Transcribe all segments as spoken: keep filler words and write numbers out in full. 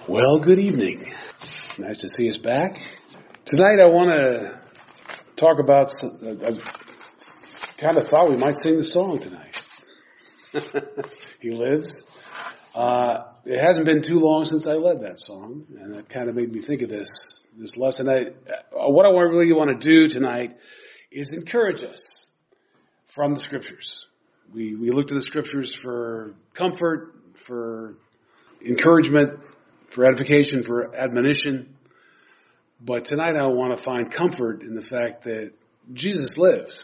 Well, good evening. Nice to see us back. Tonight I want to talk about, I kind of thought we might sing the song tonight. He lives. Uh, it hasn't been too long since I led that song, and that kind of made me think of this, this lesson. I, what I really want to do tonight is encourage us from the Scriptures. We, we look to the Scriptures for comfort, for encouragement, for edification, for admonition. But tonight I want to find comfort in the fact that Jesus lives.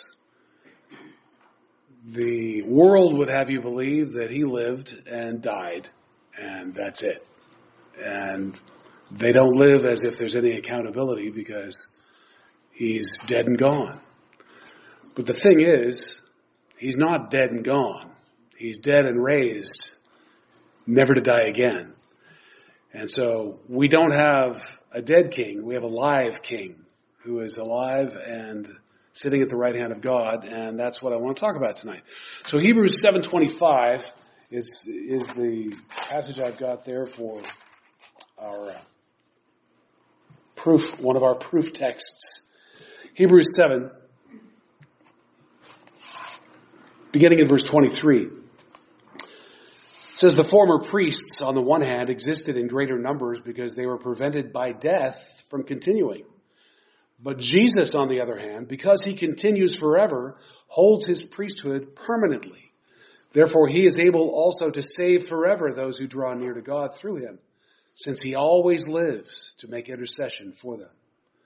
The world would have you believe that he lived and died, and that's it. And they don't live as if there's any accountability because he's dead and gone. But the thing is, he's not dead and gone. He's dead and raised, never to die again. And so we don't have a dead king. We have a live king who is alive and sitting at the right hand of God. And that's what I want to talk about tonight. So Hebrews seven twenty-five is, is the passage I've got there for our uh, proof, one of our proof texts. Hebrews seven, beginning in verse twenty-three. It says, the former priests, on the one hand, existed in greater numbers because they were prevented by death from continuing. But Jesus, on the other hand, because he continues forever, holds his priesthood permanently. Therefore, he is able also to save forever those who draw near to God through him, since he always lives to make intercession for them.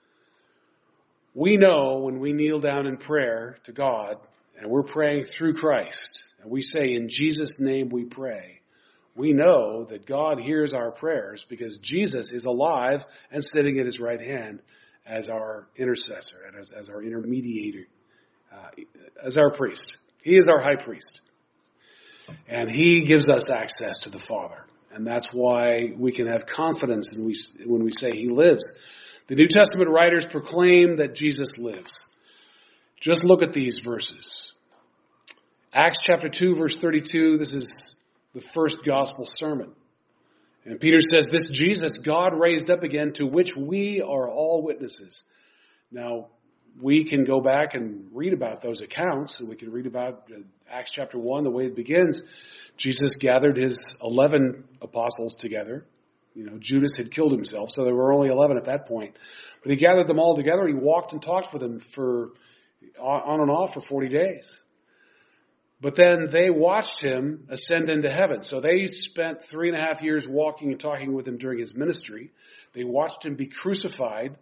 We know when we kneel down in prayer to God, and we're praying through Christ, and we say, in Jesus' name we pray, we know that God hears our prayers because Jesus is alive and sitting at his right hand as our intercessor and as, as our intermediator, uh, as our priest. He is our high priest. And he gives us access to the Father. And that's why we can have confidence when we, when we say he lives. The New Testament writers proclaim that Jesus lives. Just look at these verses. Acts chapter two, verse thirty-two, this is the first gospel sermon. And Peter says, this Jesus God raised up again, to which we are all witnesses. Now, we can go back and read about those accounts, and we can read about Acts chapter one, the way it begins. Jesus gathered his eleven apostles together. You know, Judas had killed himself, so there were only eleven at that point. But he gathered them all together. He walked and talked with them for on and off for forty days. But then they watched him ascend into heaven. So they spent three and a half years walking and talking with him during his ministry. They watched him be crucified.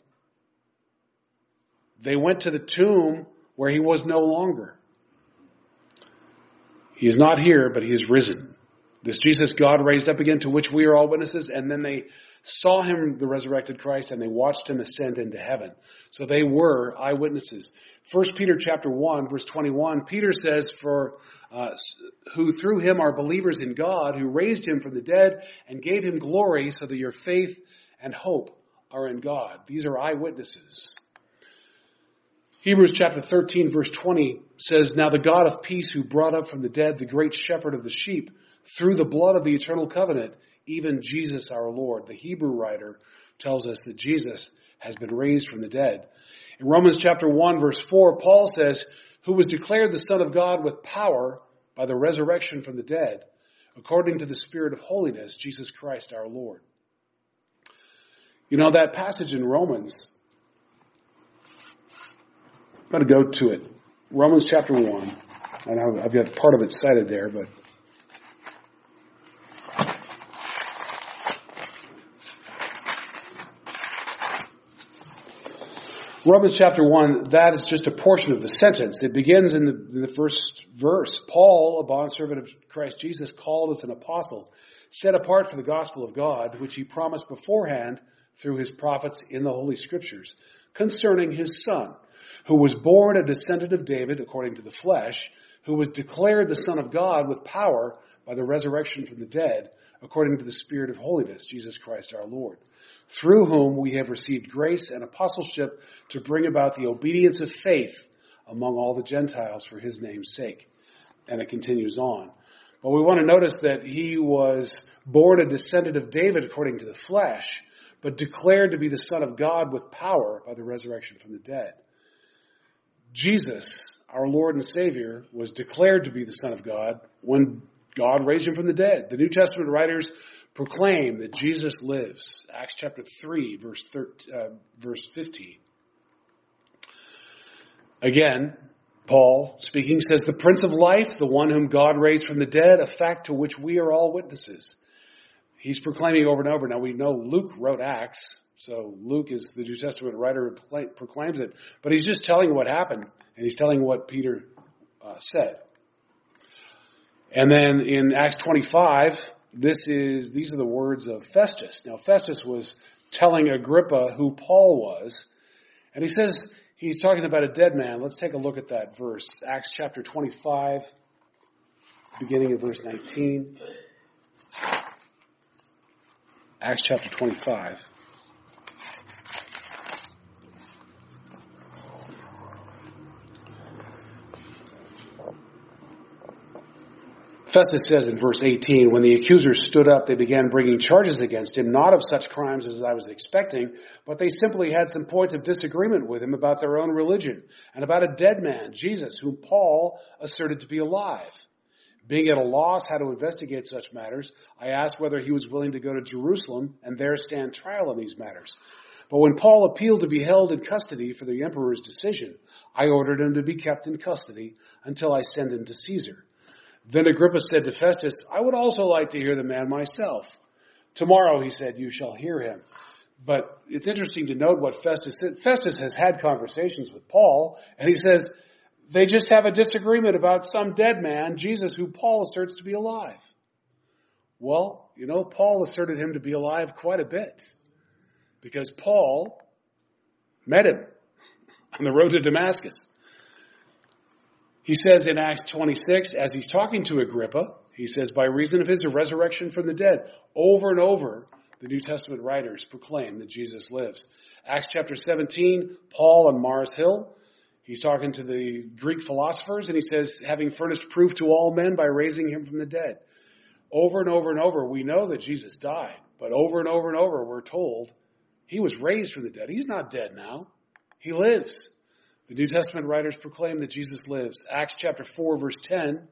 They went to the tomb where he was no longer. He is not here, but he is risen. This Jesus God raised up again, to which we are all witnesses. And then they saw him, the resurrected Christ, and they watched him ascend into heaven. So they were eyewitnesses. First Peter chapter one, verse twenty-one, Peter says, for uh, who through him are believers in God, who raised him from the dead and gave him glory, so that your faith and hope are in God. These are eyewitnesses. Hebrews chapter thirteen, verse twenty says, now the God of peace, who brought up from the dead the great shepherd of the sheep, through the blood of the eternal covenant, even Jesus our Lord. The Hebrew writer tells us that Jesus has been raised from the dead. In Romans chapter one, verse four, Paul says, who was declared the Son of God with power by the resurrection from the dead, according to the Spirit of holiness, Jesus Christ our Lord. You know, that passage in Romans, I'm going to go to it. Romans chapter one. And I've got part of it cited there, but Romans chapter one, that is just a portion of the sentence. It begins in the, in the first verse. Paul, a bondservant of Christ Jesus, called as an apostle, set apart for the gospel of God, which he promised beforehand through his prophets in the Holy Scriptures, concerning his Son, who was born a descendant of David according to the flesh, who was declared the Son of God with power by the resurrection from the dead, according to the Spirit of holiness, Jesus Christ our Lord, through whom we have received grace and apostleship to bring about the obedience of faith among all the Gentiles for his name's sake. And it continues on. But we want to notice that he was born a descendant of David according to the flesh, but declared to be the Son of God with power by the resurrection from the dead. Jesus, our Lord and Savior, was declared to be the Son of God when God raised him from the dead. The New Testament writers proclaim that Jesus lives. Acts chapter three, verse thirteen, uh, verse fifteen. Again, Paul, speaking, says, the Prince of Life, the one whom God raised from the dead, a fact to which we are all witnesses. He's proclaiming over and over. Now, we know Luke wrote Acts, so Luke is the New Testament writer who proclaims it. But he's just telling what happened, and he's telling what Peter uh, said. And then in Acts twenty-five, this is these are the words of Festus. Now, Festus was telling Agrippa who Paul was, and he says, he's talking about a dead man. Let's take a look at that verse. Acts chapter twenty-five, beginning at verse nineteen. Acts chapter twenty-five. Festus says in verse eighteen, when the accusers stood up, they began bringing charges against him, not of such crimes as I was expecting, but they simply had some points of disagreement with him about their own religion and about a dead man, Jesus, whom Paul asserted to be alive. Being at a loss how to investigate such matters, I asked whether he was willing to go to Jerusalem and there stand trial on these matters. But when Paul appealed to be held in custody for the emperor's decision, I ordered him to be kept in custody until I send him to Caesar. Then Agrippa said to Festus, I would also like to hear the man myself. Tomorrow, he said, you shall hear him. But it's interesting to note what Festus said. Festus has had conversations with Paul, and he says they just have a disagreement about some dead man, Jesus, who Paul asserts to be alive. Well, you know, Paul asserted him to be alive quite a bit, because Paul met him on the road to Damascus. He says in Acts twenty-six, as he's talking to Agrippa, he says, by reason of his resurrection from the dead, over and over, the New Testament writers proclaim that Jesus lives. Acts chapter seventeen, Paul on Mars Hill, he's talking to the Greek philosophers, and he says, having furnished proof to all men by raising him from the dead. Over and over and over, we know that Jesus died, but over and over and over, we're told he was raised from the dead. He's not dead now. He lives. The New Testament writers proclaim that Jesus lives. Acts chapter four, verse ten.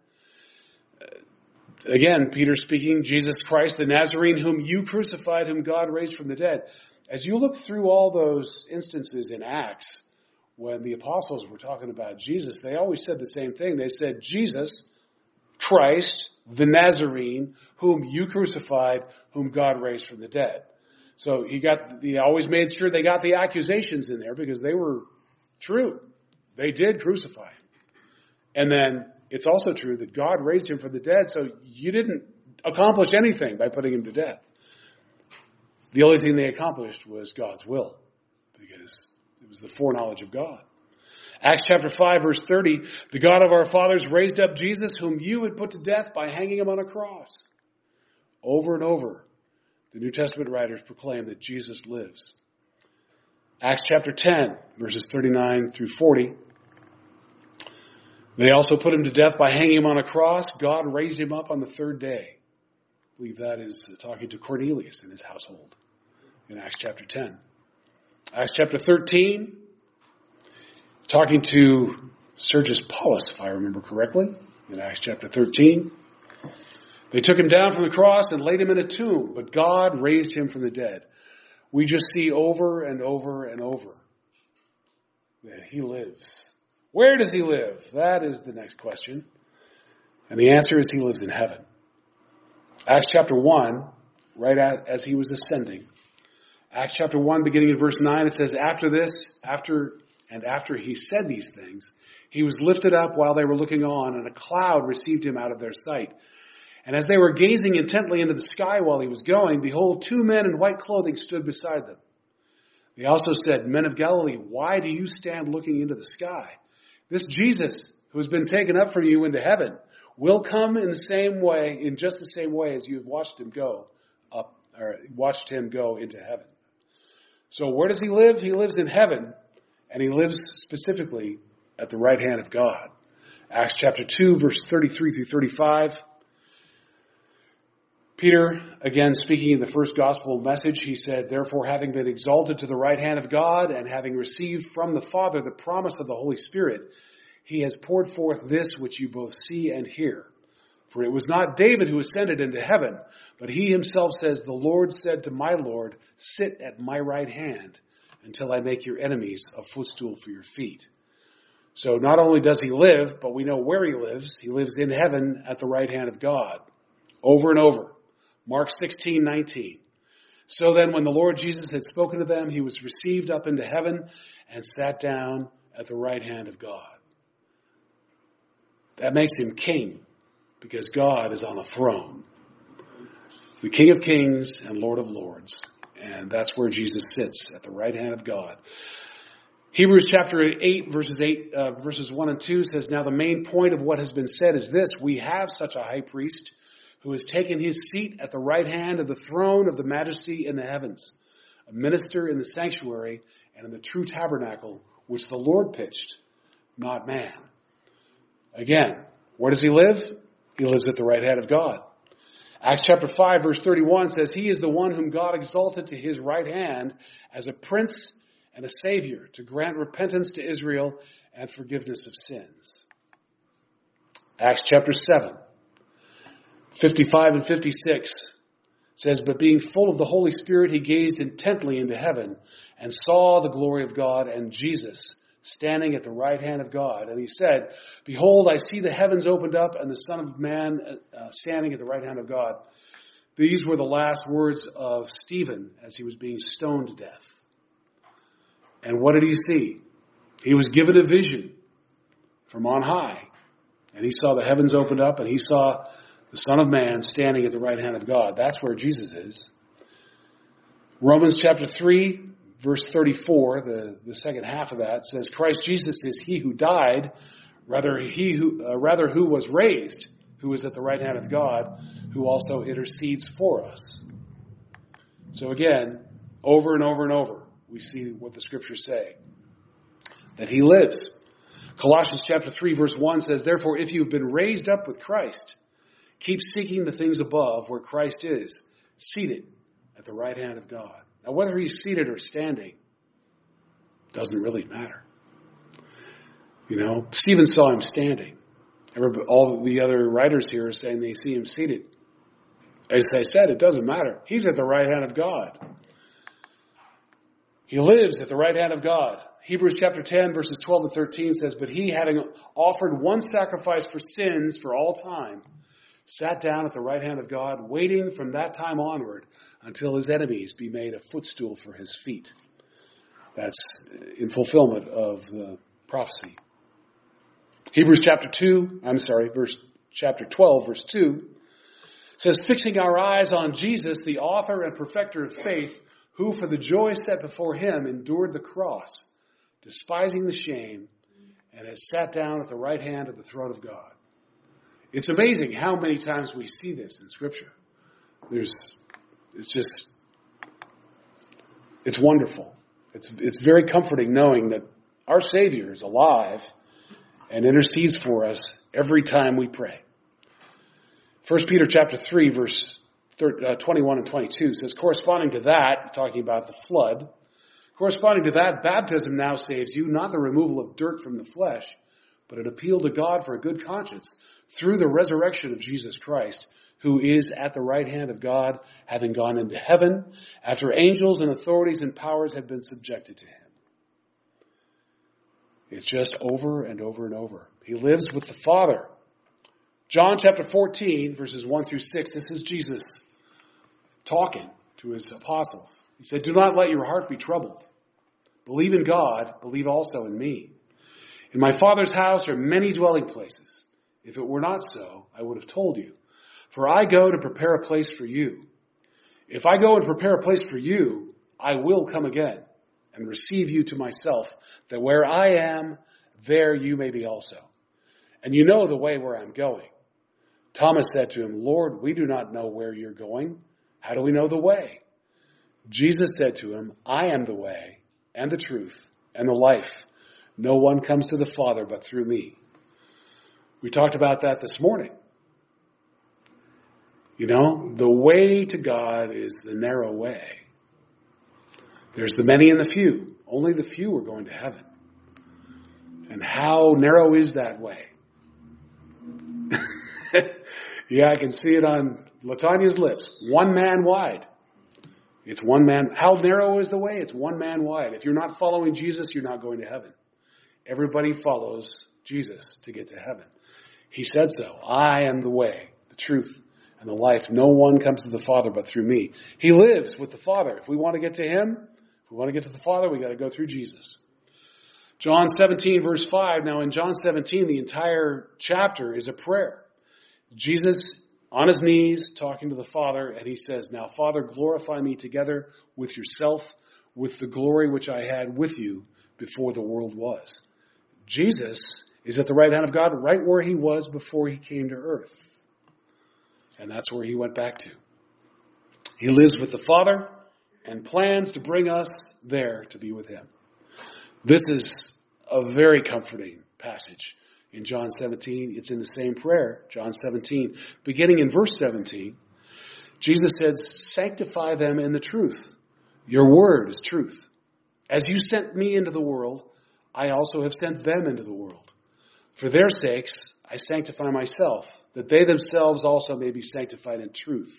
Again, Peter speaking, Jesus Christ, the Nazarene, whom you crucified, whom God raised from the dead. As you look through all those instances in Acts, when the apostles were talking about Jesus, they always said the same thing. They said, Jesus Christ, the Nazarene, whom you crucified, whom God raised from the dead. So he got, he always made sure they got the accusations in there because they were true. They did crucify him. And then it's also true that God raised him from the dead, so you didn't accomplish anything by putting him to death. The only thing they accomplished was God's will, because it was the foreknowledge of God. Acts chapter five, verse thirty, the God of our fathers raised up Jesus, whom you had put to death by hanging him on a cross. Over and over, the New Testament writers proclaim that Jesus lives. Acts chapter ten, verses thirty-nine through forty. They also put him to death by hanging him on a cross. God raised him up on the third day. I believe that is talking to Cornelius and his household in Acts chapter ten. Acts chapter thirteen, talking to Sergius Paulus, if I remember correctly, in Acts chapter thirteen. They took him down from the cross and laid him in a tomb, but God raised him from the dead. We just see over and over and over that he lives. Where does he live? That is the next question. And the answer is he lives in heaven. Acts chapter one, right as he was ascending. Acts chapter one, beginning in verse nine, it says, after this, after and after he said these things, he was lifted up while they were looking on, and a cloud received him out of their sight. And as they were gazing intently into the sky while he was going, behold, two men in white clothing stood beside them. They also said, Men of Galilee, why do you stand looking into the sky? This Jesus, who has been taken up from you into heaven, will come in the same way, in just the same way as you have watched him go up, or watched him go into heaven. So where does he live? He lives in heaven, and he lives specifically at the right hand of God. Acts chapter two, verse thirty-three through thirty-five. Peter, again speaking in the first gospel message, he said, therefore, having been exalted to the right hand of God and having received from the Father the promise of the Holy Spirit, he has poured forth this which you both see and hear. For it was not David who ascended into heaven, but he himself says, the Lord said to my Lord, sit at my right hand until I make your enemies a footstool for your feet. So not only does he live, but we know where he lives. He lives in heaven at the right hand of God. Over and over. Mark sixteen nineteen. So then when the Lord Jesus had spoken to them, he was received up into heaven and sat down at the right hand of God. That makes him king because God is on a throne. The King of Kings and Lord of Lords. And that's where Jesus sits, at the right hand of God. Hebrews chapter eight, verses eight, uh, verses one and two says, now the main point of what has been said is this: we have such a high priest who has taken his seat at the right hand of the throne of the majesty in the heavens, a minister in the sanctuary and in the true tabernacle, which the Lord pitched, not man. Again, where does he live? He lives at the right hand of God. Acts chapter five, verse thirty-one says, he is the one whom God exalted to his right hand as a prince and a savior to grant repentance to Israel and forgiveness of sins. Acts chapter seven, fifty-five and fifty-six says, but being full of the Holy Spirit, he gazed intently into heaven and saw the glory of God and Jesus standing at the right hand of God. And he said, behold, I see the heavens opened up and the Son of Man uh, standing at the right hand of God. These were the last words of Stephen as he was being stoned to death. And what did he see? He was given a vision from on high. And he saw the heavens opened up and he saw the Son of Man standing at the right hand of God. That's where Jesus is. Romans chapter three, verse thirty-four, the, the second half of that says, Christ Jesus is he who died, rather he who, uh, rather who was raised, who is at the right hand of God, who also intercedes for us. So again, over and over and over, we see what the scriptures say. That he lives. Colossians chapter three, verse one says, therefore, if you've been raised up with Christ, keep seeking the things above where Christ is, seated at the right hand of God. Now, whether he's seated or standing doesn't really matter. You know, Stephen saw him standing. All the other writers here are saying they see him seated. As I said, it doesn't matter. He's at the right hand of God. He lives at the right hand of God. Hebrews chapter ten, verses twelve and thirteen says, but he, having offered one sacrifice for sins for all time, sat down at the right hand of God, waiting from that time onward until his enemies be made a footstool for his feet. That's in fulfillment of the prophecy. Hebrews chapter two, I'm sorry, verse chapter twelve, verse two, says, fixing our eyes on Jesus, the author and perfecter of faith, who for the joy set before him endured the cross, despising the shame, and has sat down at the right hand of the throne of God. It's amazing how many times we see this in Scripture. There's, it's just, it's wonderful. It's, it's very comforting knowing that our Savior is alive and intercedes for us every time we pray. First Peter chapter three, verse twenty-one and twenty-two says, corresponding to that, talking about the flood, corresponding to that, baptism now saves you, not the removal of dirt from the flesh, but an appeal to God for a good conscience through the resurrection of Jesus Christ, who is at the right hand of God, having gone into heaven, after angels and authorities and powers had been subjected to him. It's just over and over and over. He lives with the Father. John chapter fourteen, verses one through six, this is Jesus talking to his apostles. He said, do not let your heart be troubled. Believe in God, believe also in me. In my Father's house are many dwelling places. If it were not so, I would have told you. For I go to prepare a place for you. If I go and prepare a place for you, I will come again and receive you to myself, that where I am, there you may be also. And you know the way where I'm going. Thomas said to him, Lord, we do not know where you're going. How do we know the way? Jesus said to him, I am the way and the truth and the life. No one comes to the Father but through me. We talked about that this morning. You know, the way to God is the narrow way. There's the many and the few. Only the few are going to heaven. And how narrow is that way? Yeah, I can see it on Latanya's lips. One man wide. It's one man. How narrow is the way? It's one man wide. If you're not following Jesus, you're not going to heaven. Everybody follows Jesus to get to heaven. He said so. I am the way, the truth, and the life. No one comes to the Father but through me. He lives with the Father. If we want to get to him, if we want to get to the Father, we got to go through Jesus. John seventeen, verse five. Now in John seventeen, the entire chapter is a prayer. Jesus on his knees talking to the Father, and he says, now Father, glorify me together with yourself, with the glory which I had with you before the world was. Jesus is at the right hand of God, right where he was before he came to earth. And that's where he went back to. He lives with the Father and plans to bring us there to be with him. This is a very comforting passage in John seventeen. It's in the same prayer, John seventeen. Beginning in verse seventeen, Jesus said, sanctify them in the truth. Your word is truth. As you sent me into the world, I also have sent them into the world. For their sakes, I sanctify myself, that they themselves also may be sanctified in truth.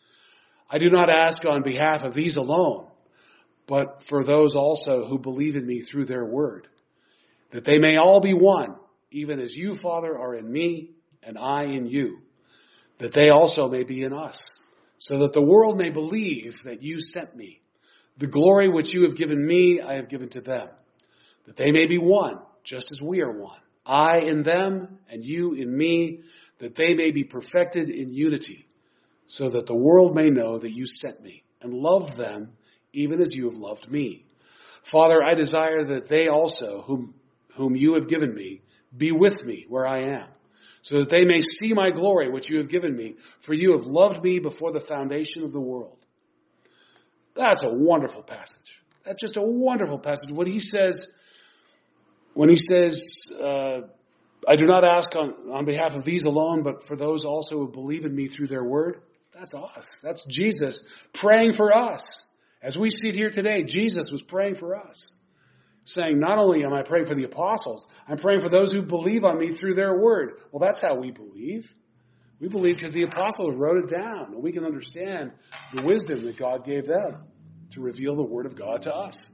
I do not ask on behalf of these alone, but for those also who believe in me through their word, that they may all be one, even as you, Father, are in me and I in you, that they also may be in us, so that the world may believe that you sent me. The glory which you have given me, I have given to them, that they may be one, just as we are one. I in them and you in me, that they may be perfected in unity, so that the world may know that you sent me and loved them even as you have loved me. Father, I desire that they also, whom, whom you have given me, be with me where I am, so that they may see my glory which you have given me, for you have loved me before the foundation of the world. That's a wonderful passage. That's just a wonderful passage. When he says, when he says, uh, I do not ask on, on behalf of these alone, but for those also who believe in me through their word. That's us. That's Jesus praying for us. As we sit here today, Jesus was praying for us, saying, not only am I praying for the apostles, I'm praying for those who believe on me through their word. Well, that's how we believe. We believe because the apostles wrote it down, and we can understand the wisdom that God gave them to reveal the word of God to us.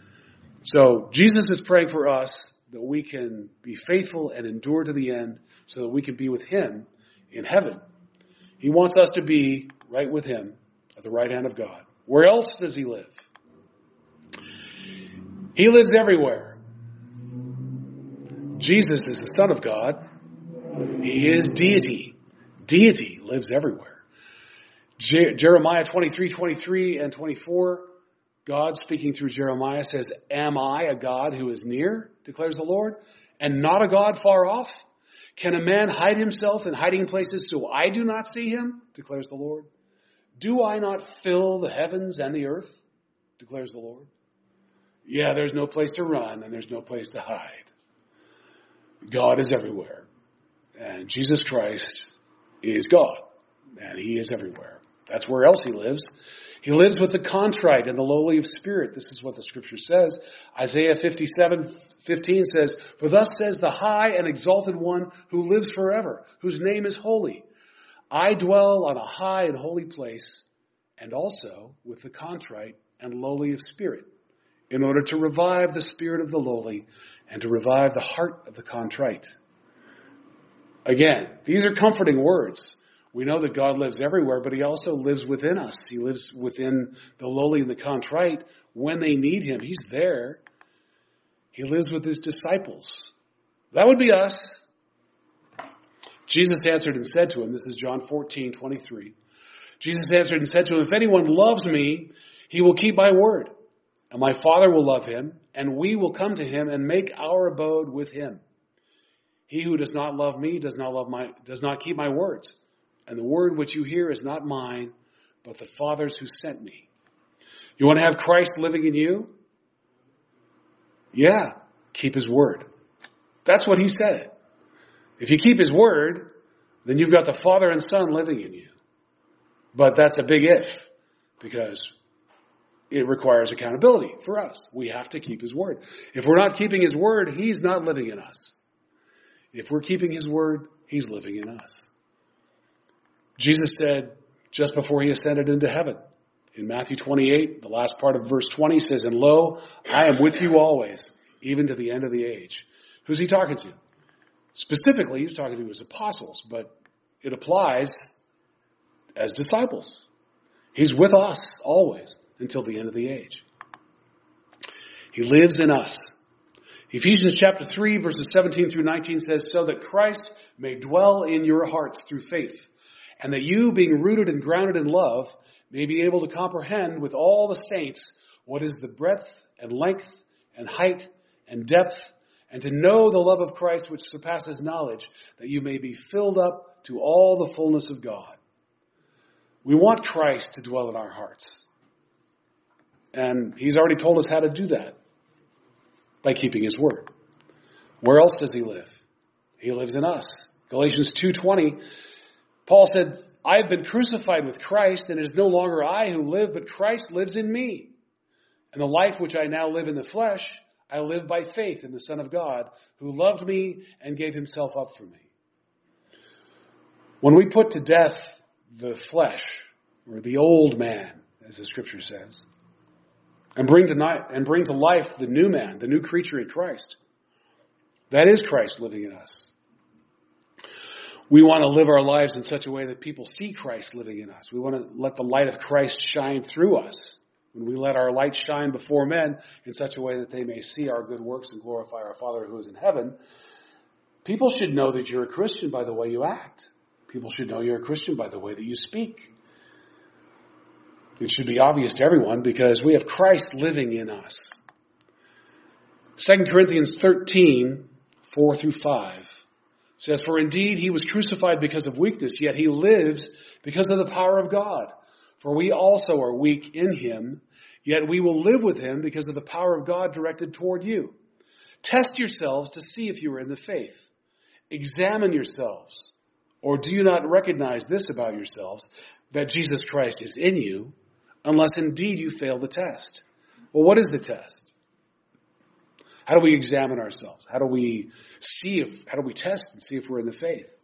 So Jesus is praying for us that we can be faithful and endure to the end so that we can be with him in heaven. He wants us to be right with him at the right hand of God. Where else does he live? He lives everywhere. Jesus is the Son of God. He is deity. Deity lives everywhere. Je- Jeremiah twenty-three, twenty-three and twenty-four, God speaking through Jeremiah says, am I a God who is near, declares the Lord, and not a God far off? Can a man hide himself in hiding places so I do not see him, declares the Lord? Do I not fill the heavens and the earth, declares the Lord? Yeah, there's no place to run and there's no place to hide. God is everywhere. And Jesus Christ is God. And he is everywhere. That's where else he lives. He lives with the contrite and the lowly of spirit. This is what the scripture says. Isaiah fifty-seven fifteen says, for thus says the high and exalted one who lives forever, whose name is holy. I dwell on a high and holy place, and also with the contrite and lowly of spirit, in order to revive the spirit of the lowly and to revive the heart of the contrite. Again, these are comforting words. We know that God lives everywhere, but he also lives within us. He lives within the lowly and the contrite. When they need him, he's there. He lives with his disciples. That would be us. Jesus answered and said to him, this is John fourteen, twenty-three. Jesus answered and said to him, if anyone loves me, he will keep my word. And my Father will love him, and we will come to him and make our abode with him. He who does not love me does not love my, does not keep my words. And the word which you hear is not mine, but the Father's who sent me. You want to have Christ living in you? Yeah, keep his word. That's what he said. If you keep his word, then you've got the Father and Son living in you. But that's a big if, because it requires accountability for us. We have to keep his word. If we're not keeping his word, he's not living in us. If we're keeping his word, he's living in us. Jesus said just before he ascended into heaven, in Matthew twenty-eight, the last part of verse twenty says, "And lo, I am with you always, even to the end of the age." Who's he talking to? Specifically, he's talking to his apostles, but it applies as disciples. He's with us always until the end of the age. He lives in us. Ephesians chapter three, verses seventeen through nineteen says, "So that Christ may dwell in your hearts through faith, and that you, being rooted and grounded in love, may be able to comprehend with all the saints what is the breadth and length and height and depth, and to know the love of Christ which surpasses knowledge, that you may be filled up to all the fullness of God." We want Christ to dwell in our hearts. And he's already told us how to do that, by keeping his word. Where else does he live? He lives in us. Galatians two twenty, Paul said, "I have been crucified with Christ, and it is no longer I who live, but Christ lives in me. And the life which I now live in the flesh, I live by faith in the Son of God, who loved me and gave himself up for me." When we put to death the flesh, or the old man, as the scripture says, and bring to ni- and bring to life the new man, the new creature in Christ, that is Christ living in us. We want to live our lives in such a way that people see Christ living in us. We want to let the light of Christ shine through us. When we let our light shine before men in such a way that they may see our good works and glorify our Father who is in heaven, people should know that you're a Christian by the way you act. People should know you're a Christian by the way that you speak. It should be obvious to everyone because we have Christ living in us. Second Corinthians thirteen, four through five says, "For indeed he was crucified because of weakness, yet he lives because of the power of God. For we also are weak in him, yet we will live with him because of the power of God directed toward you. Test yourselves to see if you are in the faith. Examine yourselves. Or do you not recognize this about yourselves, that Jesus Christ is in you, unless indeed you fail the test?" Well, what is the test? How do we examine ourselves? How do we see if, how do we test and see if we're in the faith?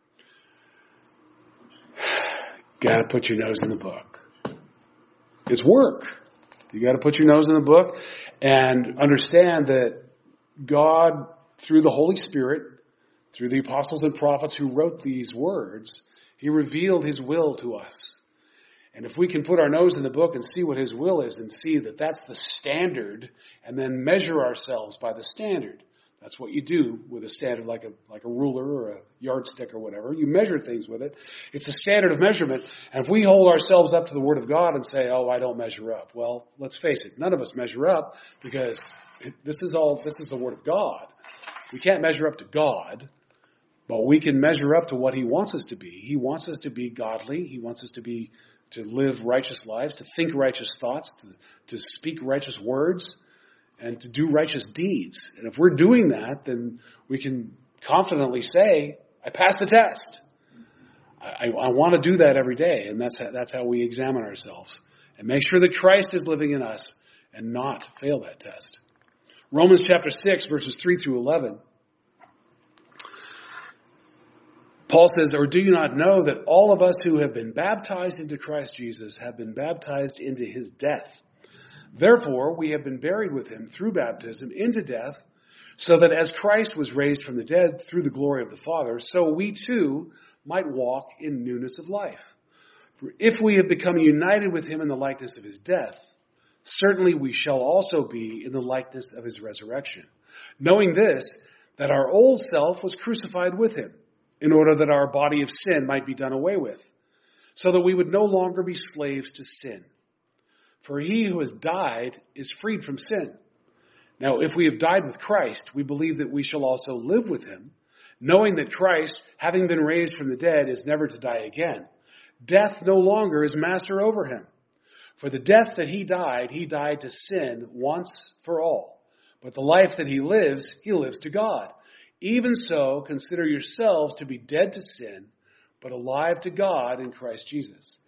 Got to put your nose in the book. It's work. You got to put your nose in the book and understand that God, through the Holy Spirit, through the apostles and prophets who wrote these words, he revealed his will to us. And if we can put our nose in the book and see what his will is and see that that's the standard and then measure ourselves by the standard. That's what you do with a standard like a like a ruler or a yardstick or whatever. You measure things with it. It's a standard of measurement. And if we hold ourselves up to the Word of God and say, "Oh, I don't measure up," well, let's face it, none of us measure up because this is all this is the Word of God. We can't measure up to God, but we can measure up to what he wants us to be. He wants us to be godly. He wants us to be to live righteous lives, to think righteous thoughts, to, to speak righteous words, and to do righteous deeds. And if we're doing that, then we can confidently say, "I passed the test." I, I want to do that every day, and that's how, that's how we examine ourselves and make sure that Christ is living in us and not fail that test. Romans chapter six, verses three through eleven. Paul says, "Or do you not know that all of us who have been baptized into Christ Jesus have been baptized into his death? Therefore, we have been buried with him through baptism into death, so that as Christ was raised from the dead through the glory of the Father, so we too might walk in newness of life. For if we have become united with him in the likeness of his death, certainly we shall also be in the likeness of his resurrection. Knowing this, that our old self was crucified with him, in order that our body of sin might be done away with, so that we would no longer be slaves to sin. For he who has died is freed from sin. Now, if we have died with Christ, we believe that we shall also live with him, knowing that Christ, having been raised from the dead, is never to die again. Death no longer is master over him. For the death that he died, he died to sin once for all. But the life that he lives, he lives to God. Even so, consider yourselves to be dead to sin, but alive to God in Christ Jesus.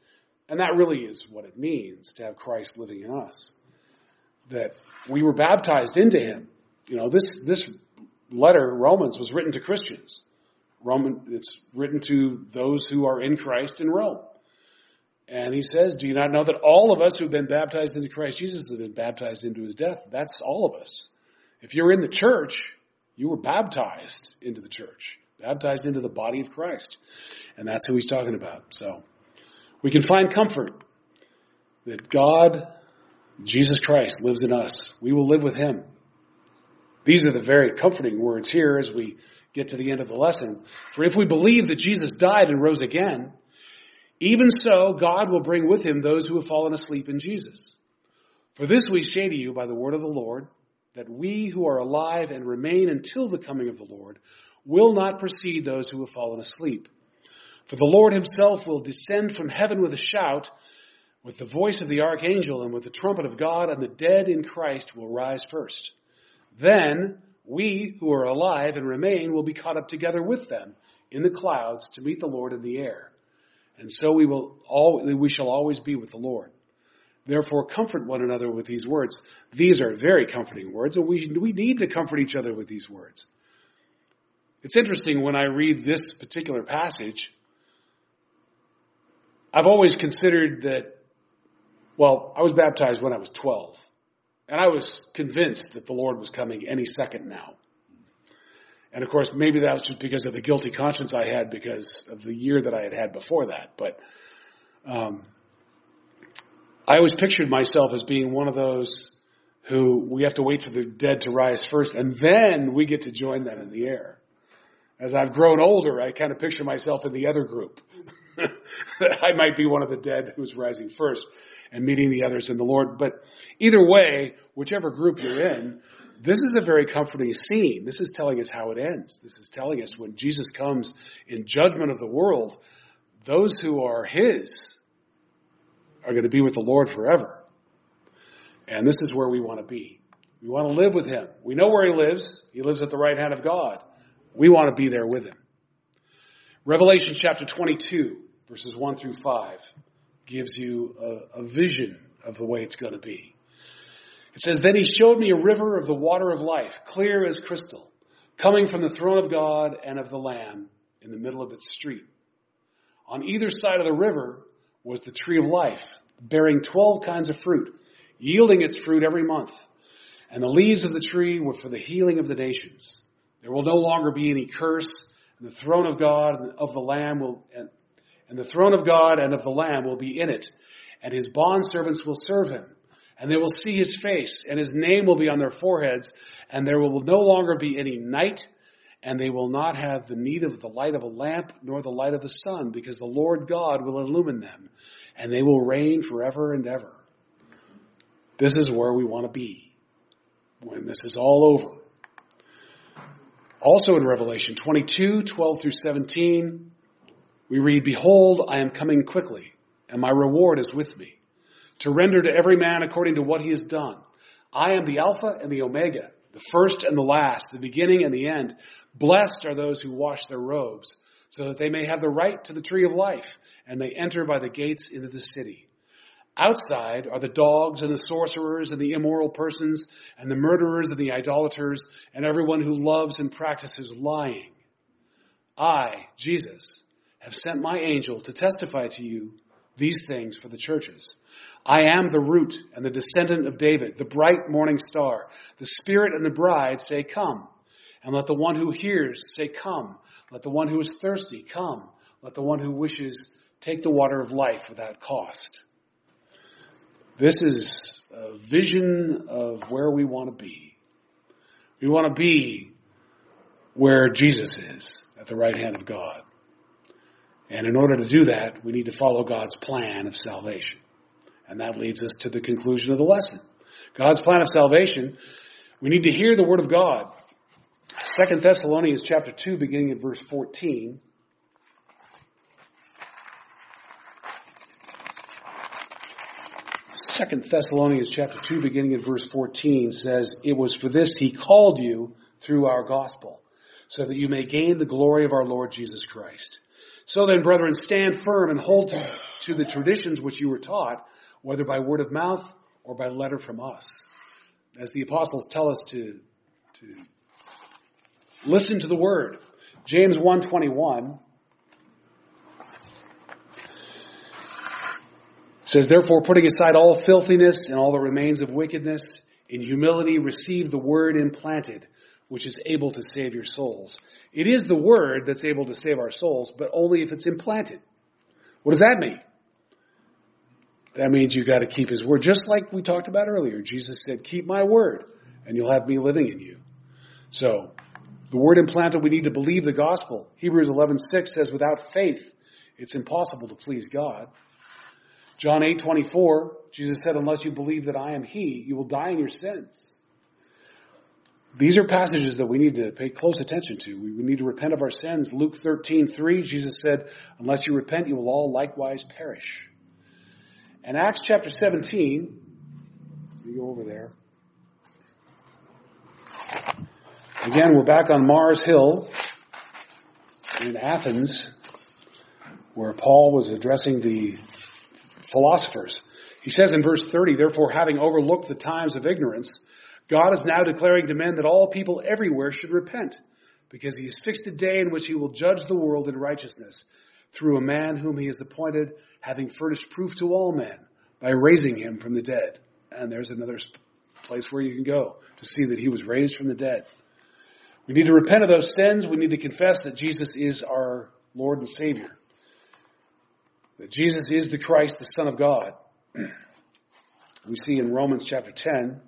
And that really is what it means to have Christ living in us. That we were baptized into him. You know, this, this letter, Romans, was written to Christians. Roman, it's written to those who are in Christ in Rome. And he says, do you not know that all of us who have been baptized into Christ Jesus have been baptized into his death? That's all of us. If you're in the church, you were baptized into the church, baptized into the body of Christ. And that's who he's talking about. So we can find comfort that God, Jesus Christ, lives in us. We will live with him. These are the very comforting words here as we get to the end of the lesson. For if we believe that Jesus died and rose again, even so, God will bring with him those who have fallen asleep in Jesus. For this we say to you by the word of the Lord, that we who are alive and remain until the coming of the Lord will not precede those who have fallen asleep. For the Lord himself will descend from heaven with a shout, with the voice of the archangel and with the trumpet of God, and the dead in Christ will rise first. Then we who are alive and remain will be caught up together with them in the clouds to meet the Lord in the air. And so we will all, we shall always be with the Lord. Therefore, comfort one another with these words. These are very comforting words, and we, we need to comfort each other with these words. It's interesting when I read this particular passage, I've always considered that, well, I was baptized when I was twelve, and I was convinced that the Lord was coming any second now. And of course, maybe that was just because of the guilty conscience I had because of the year that I had had before that. But um, I always pictured myself as being one of those who we have to wait for the dead to rise first, and then we get to join them in the air. As I've grown older, I kind of picture myself in the other group. I might be one of the dead who's rising first and meeting the others in the Lord. But either way, whichever group you're in, this is a very comforting scene. This is telling us how it ends. This is telling us when Jesus comes in judgment of the world, those who are his are going to be with the Lord forever. And this is where we want to be. We want to live with him. We know where he lives. He lives at the right hand of God. We want to be there with him. Revelation chapter twenty-two, verses one through five, gives you a, a vision of the way it's going to be. It says, Then he showed me a river of the water of life, clear as crystal, coming from the throne of God and of the Lamb in the middle of its street. On either side of the river was the tree of life, bearing twelve kinds of fruit, yielding its fruit every month. And the leaves of the tree were for the healing of the nations. There will no longer be any curse, and the throne of God and of the Lamb will, and, and the throne of God and of the Lamb will be in it, and his bondservants will serve him. And they will see his face, and his name will be on their foreheads, and there will no longer be any night, and they will not have the need of the light of a lamp, nor the light of the sun, because the Lord God will illumine them, and they will reign forever and ever. This is where we want to be when this is all over. Also in Revelation twenty-two, twelve through seventeen, we read, Behold, I am coming quickly, and my reward is with me, to render to every man according to what he has done. I am the Alpha and the Omega, the first and the last, the beginning and the end. Blessed are those who wash their robes, so that they may have the right to the tree of life, and may enter by the gates into the city. Outside are the dogs and the sorcerers and the immoral persons and the murderers and the idolaters and everyone who loves and practices lying. I, Jesus, have sent my angel to testify to you these things for the churches. I am the root and the descendant of David, the bright morning star. The Spirit and the bride say, Come. And let the one who hears say, Come. Let the one who is thirsty come. Let the one who wishes take the water of life without cost. This is a vision of where we want to be. We want to be where Jesus is, at the right hand of God. And in order to do that, we need to follow God's plan of salvation. And that leads us to the conclusion of the lesson. God's plan of salvation, we need to hear the word of God. Second Thessalonians chapter two, beginning at verse fourteen. Second Thessalonians chapter two, beginning at verse fourteen, says, It was for this he called you through our gospel, so that you may gain the glory of our Lord Jesus Christ. So then, brethren, stand firm and hold to, to the traditions which you were taught, whether by word of mouth or by letter from us. As the apostles tell us to, to listen to the word. James one twenty-one says, therefore, putting aside all filthiness and all that remains of wickedness, in humility receive the word implanted, which is able to save your souls. It is the word that's able to save our souls, but only if it's implanted. What does that mean? That means you've got to keep his word. Just like we talked about earlier, Jesus said, keep my word, and you'll have me living in you. So, the word implanted, we need to believe the gospel. Hebrews eleven six says, without faith, it's impossible to please God. John eight twenty-four, Jesus said, unless you believe that I am he, you will die in your sins. These are passages that we need to pay close attention to. We need to repent of our sins. Luke thirteen three, Jesus said, unless you repent, you will all likewise perish. And Acts chapter seventeen, let me go over there. Again, we're back on Mars Hill in Athens, where Paul was addressing the philosophers. He says in verse thirty, therefore, having overlooked the times of ignorance, God is now declaring to men that all people everywhere should repent, because he has fixed a day in which he will judge the world in righteousness through a man whom he has appointed, having furnished proof to all men by raising him from the dead. And there's another place where you can go to see that he was raised from the dead. We need to repent of those sins. We need to confess that Jesus is our Lord and Savior. That Jesus is the Christ, the Son of God. We see in Romans chapter ten,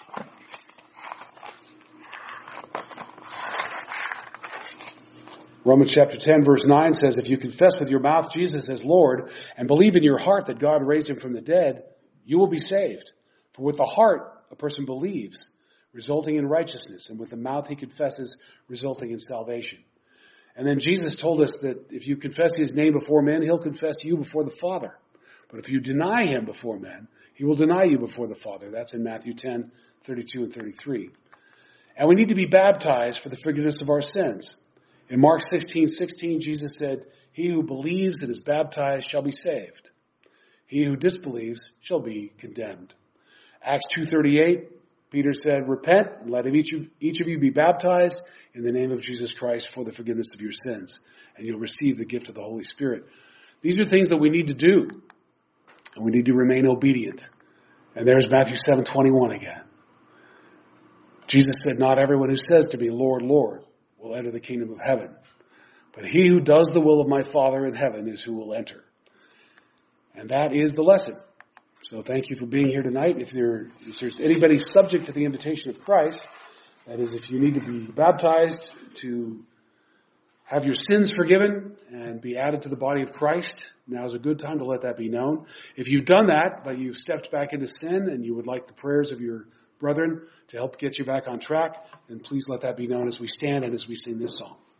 Romans chapter ten verse nine says, if you confess with your mouth Jesus as Lord and believe in your heart that God raised him from the dead, you will be saved. For with the heart a person believes, resulting in righteousness, and with the mouth he confesses, resulting in salvation. And then Jesus told us that if you confess his name before men, he'll confess you before the Father. But if you deny him before men, he will deny you before the Father. That's in Matthew ten, thirty-two and thirty-three. And we need to be baptized for the forgiveness of our sins. In Mark sixteen sixteen, Jesus said, he who believes and is baptized shall be saved. He who disbelieves shall be condemned. Acts two thirty-eight, Peter said, repent and let each of, each of you be baptized in the name of Jesus Christ for the forgiveness of your sins, and you'll receive the gift of the Holy Spirit. These are things that we need to do, and we need to remain obedient. And there's Matthew seven twenty-one again. Jesus said, not everyone who says to me, Lord, Lord, will enter the kingdom of heaven, but he who does the will of my Father in heaven is who will enter. And that is the lesson. So thank you for being here tonight. If, there, if there's anybody subject to the invitation of Christ, that is, if you need to be baptized to have your sins forgiven and be added to the body of Christ, now is a good time to let that be known. If you've done that, but you've stepped back into sin and you would like the prayers of your brethren to help get you back on track, then please let that be known as we stand and as we sing this song.